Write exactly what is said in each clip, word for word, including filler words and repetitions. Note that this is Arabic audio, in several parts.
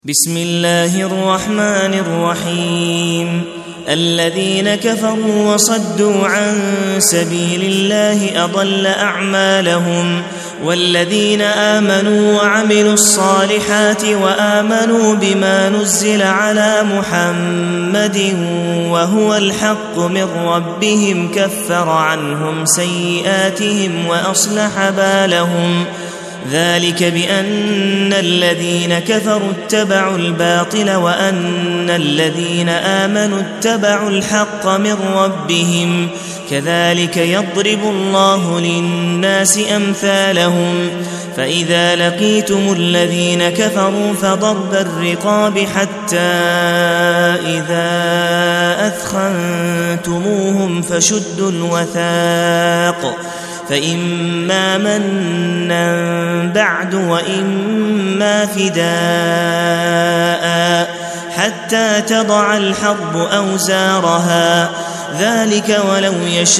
بسم الله الرحمن الرحيم. الذين كفروا وصدوا عن سبيل الله أضل أعمالهم، والذين آمنوا وعملوا الصالحات وآمنوا بما نزل على محمد وهو الحق من ربهم كفر عنهم سيئاتهم وأصلح بالهم، ذلك بأن الذين كفروا اتبعوا الباطل وأن الذين آمنوا اتبعوا الحق من ربهم، كذلك يضرب الله للناس أمثالهم. فإذا لقيتم الذين كفروا فضرب الرقاب حتى إذا أثخنتموهم فشدوا الوثاق، فإما منا بعد وإما فداء حتى تضع الحرب أوزارها، ذلك ولو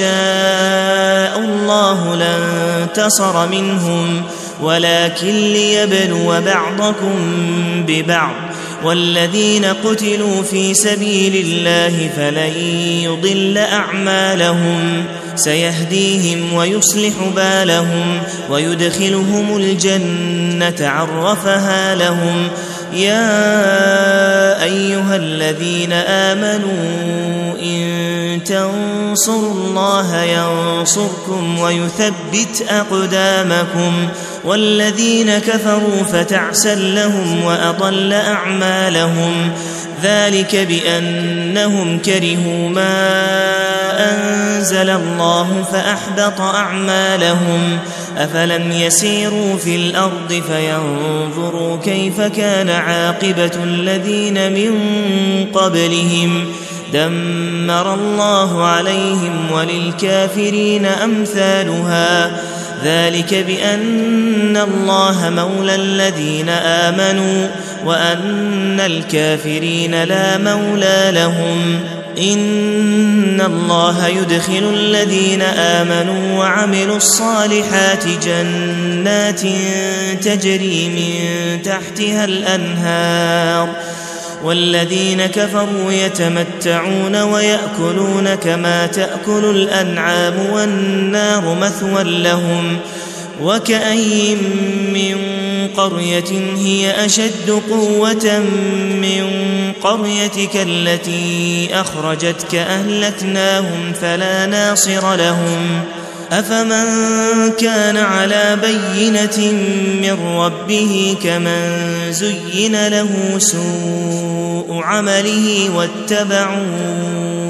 يشاء الله لانتصر منهم ولكن ليبلو بعضكم ببعض، والذين قتلوا في سبيل الله فلن يضل أعمالهم، سيهديهم ويصلح بالهم ويدخلهم الجنة عرفها لهم. يا أيها الذين آمنوا إن تنصروا الله ينصركم ويثبت أقدامكم، والذين كفروا فتعسا لهم وأضل أعمالهم، ذلك بأنهم كرهوا ما أنزل الله فأحبط أعمالهم. أفلم يسيروا في الأرض فينظروا كيف كان عاقبة الذين من قبلهم، دمر الله عليهم وللكافرين أمثالها، ذلك بأن الله مولى الذين آمنوا وأن الكافرين لا مولى لهم. إن الله يدخل الذين آمنوا وعملوا الصالحات جنات تجري من تحتها الأنهار، والذين كفروا يتمتعون ويأكلون كما تأكل الأنعام والنار مثوى لهم. وكأين من قرية هي أشد قوة من قريتك التي أخرجتك أهلكناهم فلا ناصر لهم. أفمن كان على بينة من ربه كمن زين له سوء عمله واتبعوا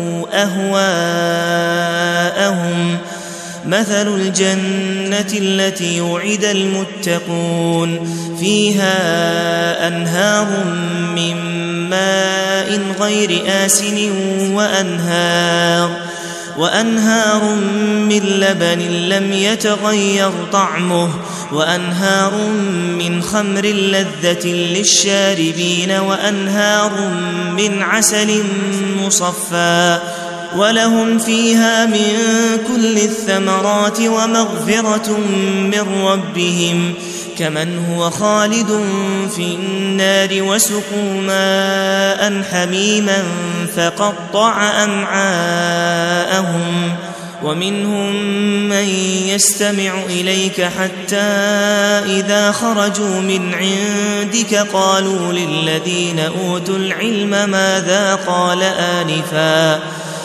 أهواءهم، مثل الجنة التي وعد المتقون فيها أنهار من ماء غير آسن وأنهار وأنهار من لبن لم يتغير طعمه وأنهار من خمر لذة للشاربين وأنهار من عسل مصفى، ولهم فيها من كل الثمرات ومغفرة من ربهم، كمن هو خالد في النار وسقوا ماء حميما فقطع أمعاءهم. ومنهم من يستمع إليك حتى إذا خرجوا من عندك قالوا للذين أوتوا العلم ماذا قال آنفا،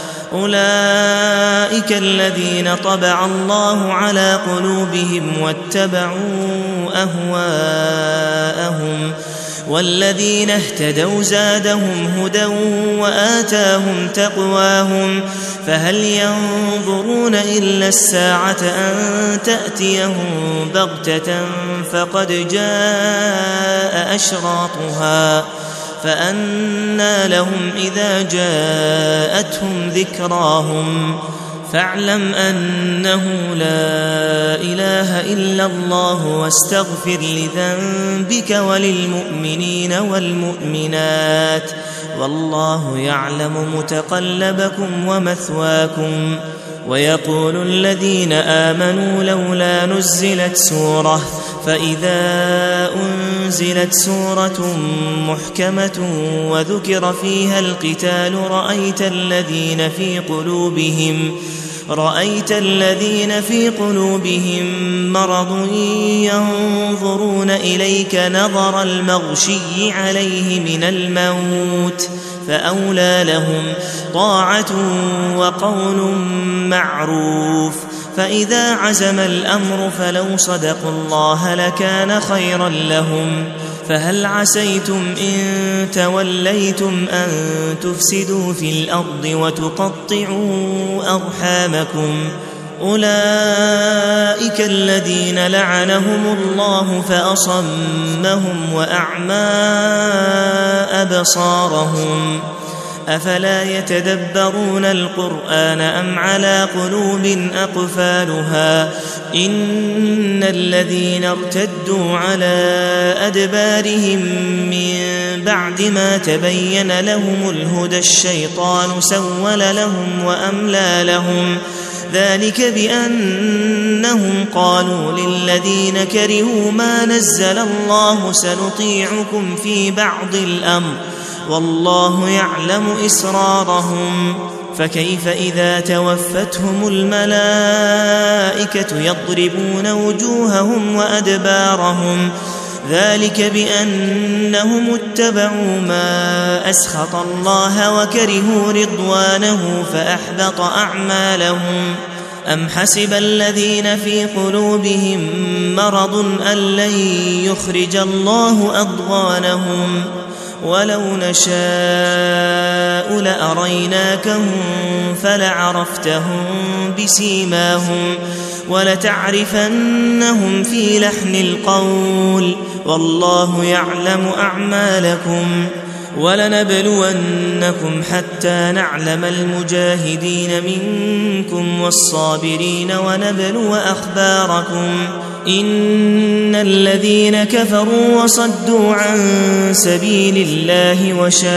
أولئك الذين طبع الله على قلوبهم واتبعوا أهواءهم، والذين اهتدوا زادهم هدى وآتاهم تقواهم، فهل ينظرون إلا الساعة أن تأتيهم بغتة فقد جاء أشراطها، فأنى لهم إذا جاءتهم ذكراهم. فاعلم أنه لا إله إلا الله واستغفر لذنبك وللمؤمنين والمؤمنات، والله يعلم متقلبكم ومثواكم. ويقول الذين آمنوا لولا نزلت سورة فإذا أنزلت سورة محكمة وذكر فيها القتال رأيت الذين في قلوبهم رأيت الذين في قلوبهم مرض ينظرون إليك نظر المغشي عليه من الموت فأولى لهم طاعة وقول معروف. فإذا عزم الأمر فلو صدقوا الله لكان خيرا لهم. فهل عسيتم إن توليتم أن تفسدوا في الأرض وتقطعوا أرحامكم أولئك الذين لعنهم الله فأصمهم وأعمى أبصارهم أفلا يتدبرون القرآن أم على قلوب أقفالها إن الذين ارتدوا على أدبارهم من بعد ما تبين لهم الهدى الشيطان سول لهم وأملى لهم ذلك بأنهم قالوا للذين كرهوا ما نزل الله سنطيعكم في بعض الأمر والله يعلم إسرارهم. فكيف إذا توفتهم الملائكة يضربون وجوههم وأدبارهم ذلك بأنهم اتبعوا ما أسخط الله وكرهوا رضوانه فأحبط أعمالهم. أم حسب الذين في قلوبهم مرض أن لن يخرج الله أضغانهم ولو نشاء لأريناكهم فلعرفتهم بسيماهم ولتعرفنهم في لحن القول والله يعلم أعمالكم ولنبلونكم حتى نعلم المجاهدين منكم والصابرين ونبلو أخباركم إن الذين كفروا وصدوا عن سبيل الله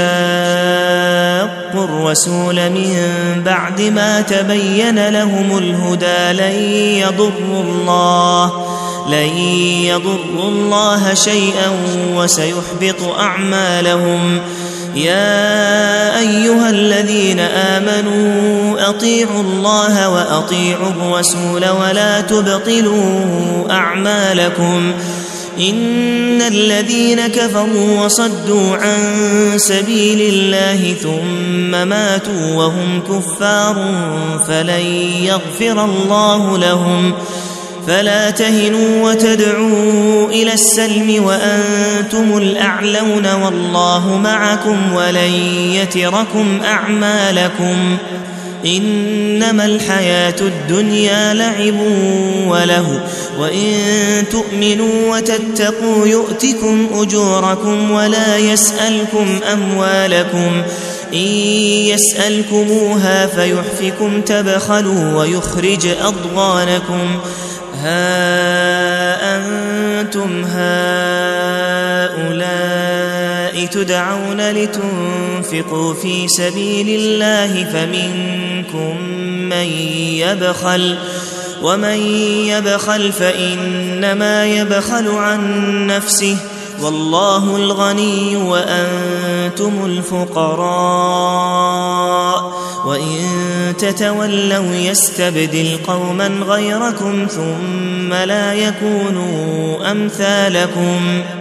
وشاقوا الرسول من بعد ما تبين لهم الهدى لن يضروا الله لن يضروا الله شيئا وسيحبط أعمالهم. يا أيها الذين آمنوا أطيعوا الله وأطيعوا الرسول ولا تبطلوا أعمالكم إن الذين كفروا وصدوا عن سبيل الله ثم ماتوا وهم كفار فلن يغفر الله لهم. فلا تهنوا وتدعوا إلى السلم وأنتم الأعلون والله معكم ولن يتركم أعمالكم إنما الحياة الدنيا لعب وله وإن تؤمنوا وتتقوا يؤتكم أجوركم ولا يسألكم أموالكم إن يسألكموها فيحفكم تبخلوا ويخرج أضغانكم ها أنتم هؤلاء تدعون لتنفقوا في سبيل الله فمنكم من يبخل ومن يبخل فإنما يبخل عن نفسه والله الغني وأنتم الفقراء وإن تتولوا يستبدل قوما غيركم ثم لا يكونوا أمثالكم.